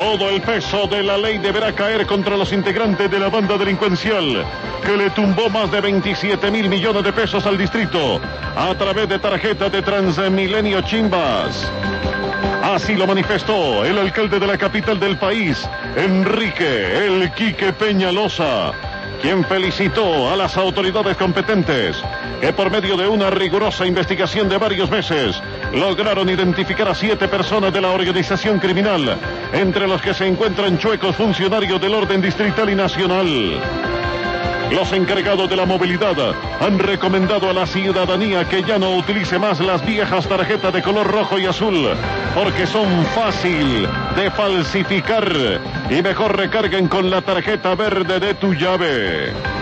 Todo el peso de la ley deberá caer contra los integrantes de la banda delincuencial que le tumbó más de 27.000 millones de pesos al distrito a través de tarjetas de Transmilenio Chimbas. Así lo manifestó el alcalde de la capital del país, Enrique El Quique Peñalosa, quien felicitó a las autoridades competentes que por medio de una rigurosa investigación de varios meses lograron identificar a 7 personas de la organización criminal, entre los que se encuentran chuecos funcionarios del orden distrital y nacional. Los encargados de la movilidad han recomendado a la ciudadanía que ya no utilice más las viejas tarjetas de color rojo y azul, porque son fácil de falsificar, y mejor recarguen con la tarjeta verde de Tu Llave.